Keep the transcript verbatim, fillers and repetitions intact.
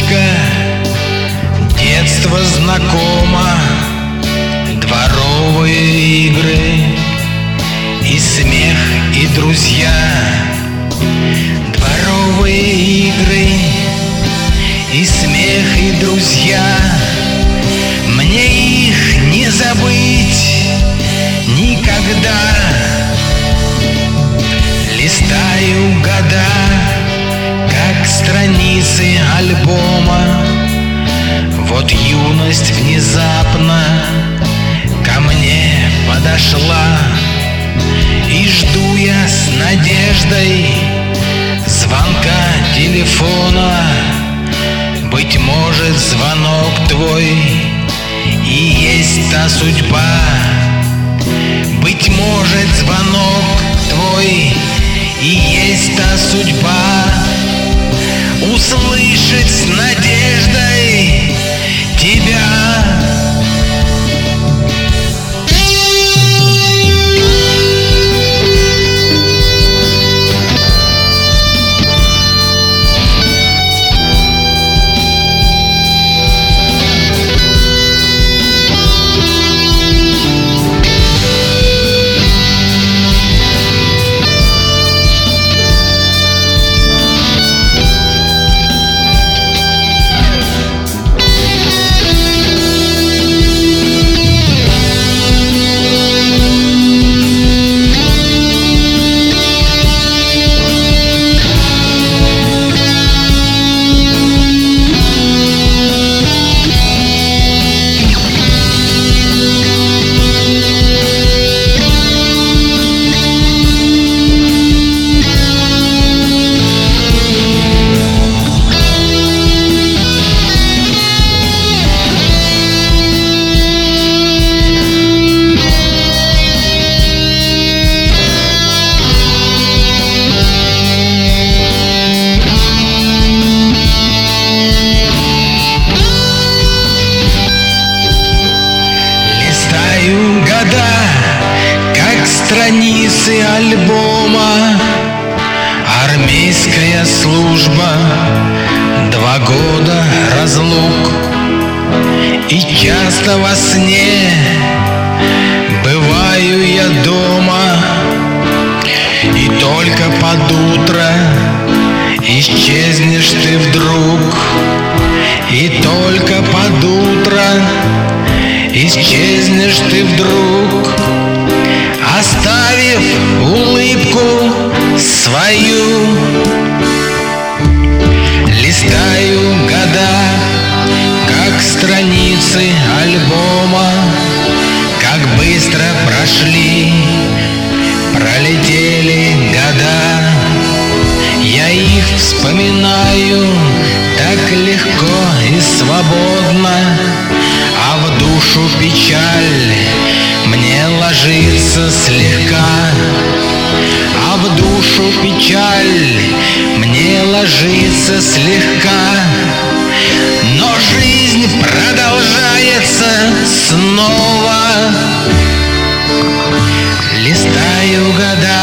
близко, детство знакомо, дворовые игры и смех, и друзья. Дворовые игры и смех, и друзья. Мне их не забыть никогда. Листаю года, как страницы альбома. Вот юность внезапно ко мне подошла, и жду я с надеждой звонка телефона. Быть может, звонок твой и есть та судьба. Быть может, звонок твой и есть та судьба. Услышать с надеждой тебя. Года, как страницы альбома. Армейская служба, два года разлук, и часто во сне бываю я дома, и только под утро исчезнешь ты вдруг, и только под утро исчезнешь ты вдруг, оставив улыбку свою. Листаю года, как страницы альбома. Как быстро прошли, пролетели года. Я их вспоминаю так легко и свободно, а в душу печаль мне ложится слегка. А в душу печаль мне ложится слегка. Но жизнь продолжается снова. Листаю года,